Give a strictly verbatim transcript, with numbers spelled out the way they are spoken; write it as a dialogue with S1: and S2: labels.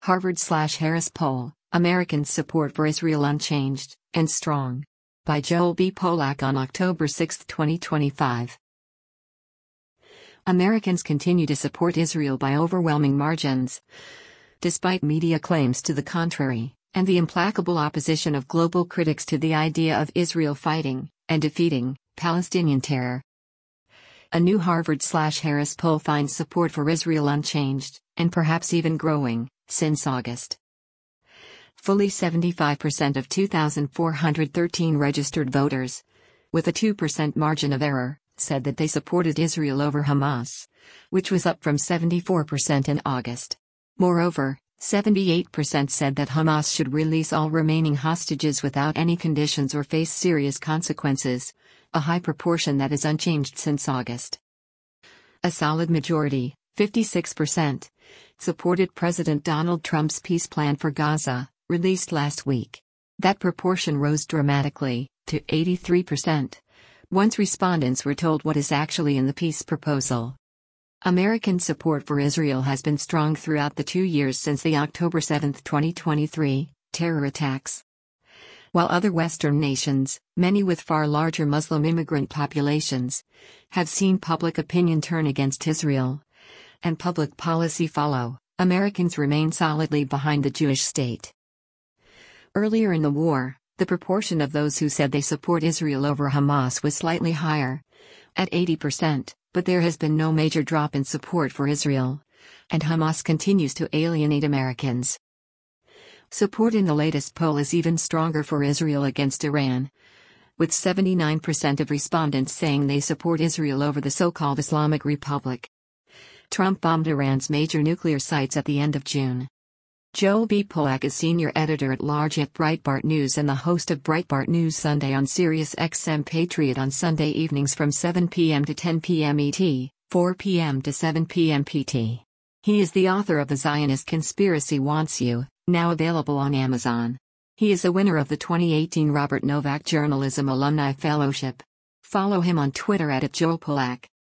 S1: Harvard slash Harris poll, Americans' support for Israel unchanged and strong. By Joel B. Polak on October sixth, twenty twenty-five. Americans continue to support Israel by overwhelming margins. Despite media claims to the contrary, and the implacable opposition of global critics to the idea of Israel fighting and defeating Palestinian terror. A new Harvard slash Harris poll finds support for Israel unchanged, and perhaps even growing, since August. Fully seventy-five percent of two thousand four hundred thirteen registered voters, with a two percent margin of error, said that they supported Israel over Hamas, which was up from seventy-four percent in August. Moreover, seventy-eight percent said that Hamas should release all remaining hostages without any conditions or face serious consequences, a high proportion that is unchanged since August. A solid majority, fifty-six percent, supported President Donald Trump's peace plan for Gaza, released last week. That proportion rose dramatically, to eighty-three percent, once respondents were told what is actually in the peace proposal. American support for Israel has been strong throughout the two years since the October seventh, twenty twenty-three, terror attacks. While other Western nations, many with far larger Muslim immigrant populations, have seen public opinion turn against Israel, and public policy follow, Americans remain solidly behind the Jewish state. Earlier in the war, the proportion of those who said they support Israel over Hamas was slightly higher, at eighty percent, but there has been no major drop in support for Israel, and Hamas continues to alienate Americans. Support in the latest poll is even stronger for Israel against Iran, with seventy-nine percent of respondents saying they support Israel over the so-called Islamic Republic. Trump bombed Iran's major nuclear sites at the end of June. Joel B. Polak is senior editor-at-large at Breitbart News and the host of Breitbart News Sunday on Sirius X M Patriot on Sunday evenings from seven p m to ten p m E T, four p m to seven p m P T. He is the author of The Zionist Conspiracy Wants You, now available on Amazon. He is a winner of the twenty eighteen Robert Novak Journalism Alumni Fellowship. Follow him on Twitter at Joel Polak.